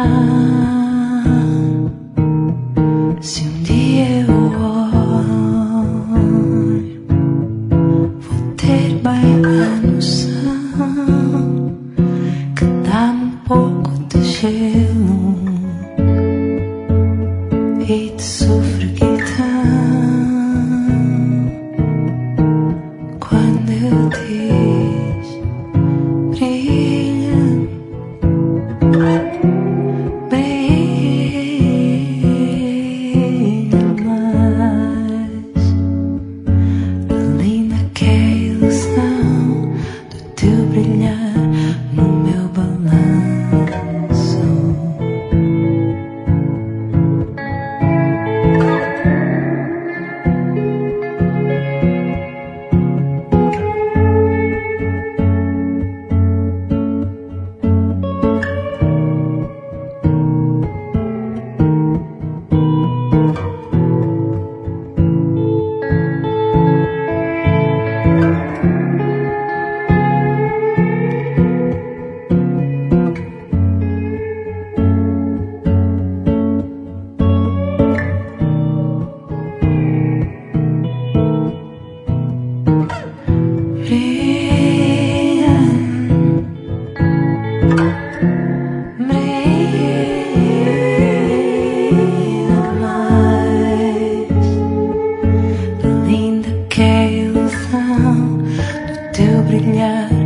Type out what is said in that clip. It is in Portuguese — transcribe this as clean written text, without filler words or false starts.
Se um dia eu olho, vou ter bem a noção que dá-me um pouco de gelo e de sofreguidão quando ele diz brilha, brilha mais. Linda que é a ilusão do teu brilhar no meu balanço. Brilha mais, linda que é a ilusão do teu brilhar